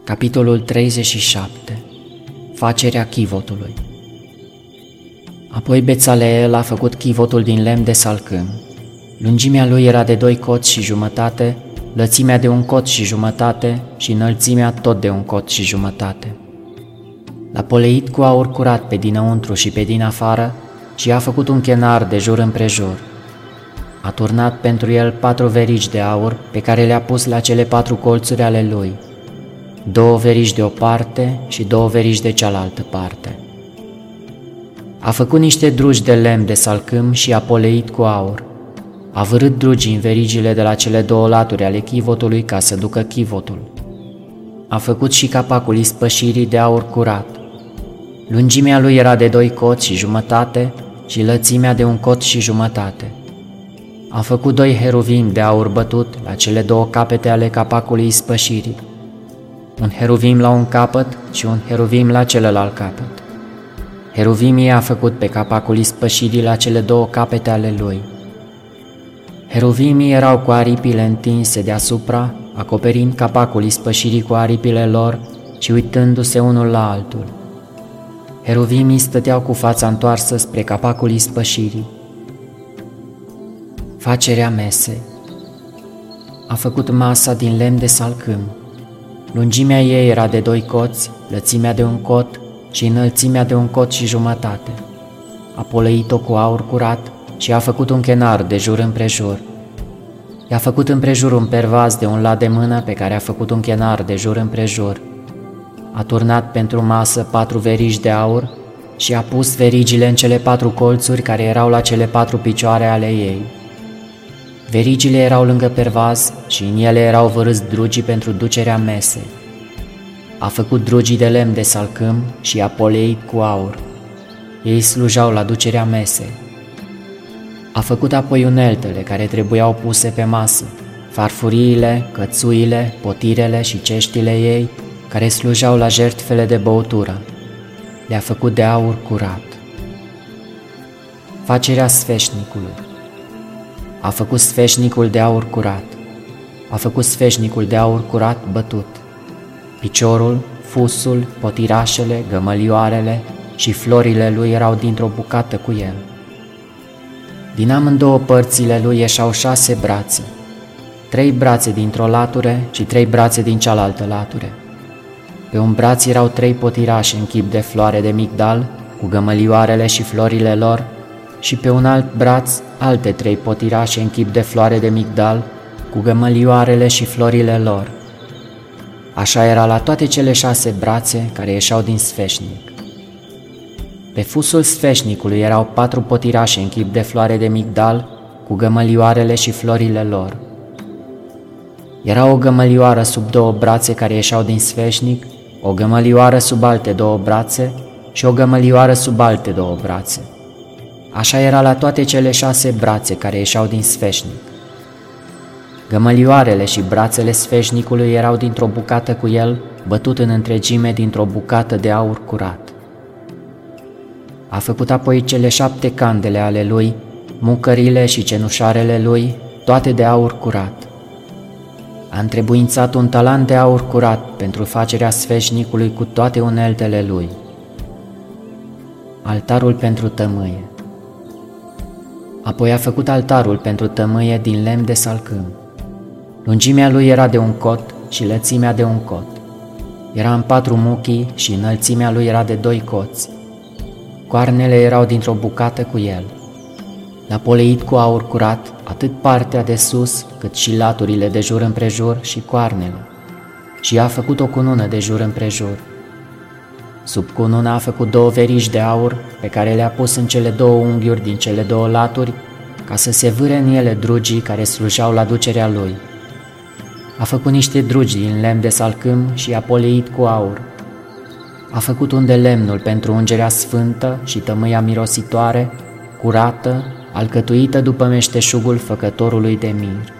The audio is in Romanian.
Capitolul 37. Facerea chivotului. Apoi Bețaleel a făcut chivotul din lemn de salcâm. Lungimea lui era de 2 coți și jumătate, lățimea de 1 cot și jumătate și înălțimea tot de 1 cot și jumătate. L-a poleit cu aur curat pe dinăuntru și pe din afară și a făcut un chenar de jur împrejur. A turnat pentru el 4 verigi de aur pe care le-a pus la cele 4 colțuri ale lui, 2 verigi de o parte și 2 verigi de cealaltă parte. A făcut niște drugi de lemn de salcâm și a poleit cu aur. A vârât drugii în verigile de la cele 2 laturi ale chivotului ca să ducă chivotul. A făcut și capacul ispășirii de aur curat. Lungimea lui era de 2 coți și jumătate și lățimea de 1 cot și jumătate. A făcut 2 heruvim de aur bătut la cele 2 capete ale capacului ispășirii, un heruvim la un capăt și un heruvim la celălalt capăt. Heruvimii a făcut pe capacul ispășirii la cele 2 capete ale lui. Heruvimii erau cu aripile întinse deasupra, acoperind capacul ispășirii cu aripile lor și uitându-se unul la altul. Heruvimii stăteau cu fața întoarsă spre capacul ispășirii. Facerea mesei. A făcut masa din lemn de salcâm. Lungimea ei era de 2 coți, lățimea de 1 cot și înălțimea de 1 cot și jumătate. A poleit-o cu aur curat și a făcut un chenar de jur împrejur. I-a făcut împrejur un pervaz de 1 lat de mână pe care a făcut un chenar de jur împrejur. A turnat pentru masă 4 verigi de aur și a pus verigile în cele 4 colțuri care erau la cele 4 picioare ale ei. Verigile erau lângă pervaz și în ele erau vărâți drugii pentru ducerea mesei. A făcut drugii de lemn de salcâm și i-a poleit cu aur. Ei slujau la ducerea mesei. A făcut apoi uneltele care trebuiau puse pe masă, farfuriile, cățuile, potirele și ceștile ei, care slujau la jertfele de băutură. Le-a făcut de aur curat. Facerea sfeșnicului. A făcut sfeșnicul de aur curat. A făcut sfeșnicul de aur curat bătut. Piciorul, fusul, potirașele, gămălioarele și florile lui erau dintr-o bucată cu el. Din amândouă părțile lui ieșau 6 brațe, 3 brațe dintr-o latură și 3 brațe din cealaltă latură. Pe un braț erau 3 potirașe în chip de floare de migdal, cu gămălioarele și florile lor, și pe un alt braț alte 3 potirașe în chip de floare de migdal, cu gămălioarele și florile lor. Așa era la toate cele 6 brațe care ieșeau din sfeșnic. Pe fusul sfeșnicului erau 4 potirașe în chip de floare de migdal, cu gămălioarele și florile lor. Era o gămălioară sub 2 brațe care ieșeau din sfeșnic, o gămălioară sub alte 2 brațe și o gămălioară sub alte 2 brațe. Așa era la toate cele 6 brațe care ieșeau din sfeșnic. Gămălioarele și brațele sfeșnicului erau dintr-o bucată cu el, bătut în întregime dintr-o bucată de aur curat. A făcut apoi cele 7 candele ale lui, mucările și cenușarele lui, toate de aur curat. A întrebuințat un talant de aur curat pentru facerea sfeșnicului cu toate uneltele lui. Altarul pentru tămâie. Apoi a făcut altarul pentru tămâie din lemn de salcâm. Lungimea lui era de 1 cot și lățimea de 1 cot. Era în 4 muchii și înălțimea lui era de 2 coți. Coarnele erau dintr-o bucată cu el. L-a poleit cu aur curat atât partea de sus cât și laturile de jur împrejur și coarnele. Și a făcut o cunună de jur împrejur. Sub cunună a făcut 2 verigi de aur pe care le-a pus în cele 2 unghiuri din cele 2 laturi ca să se vâre în ele drugii care slujau la ducerea lui. A făcut niște drugi din lemn de salcâm și i-a poleit cu aur. A făcut un de lemnul pentru ungerea sfântă și tămâia mirositoare, curată, alcătuită după meșteșugul făcătorului de mir.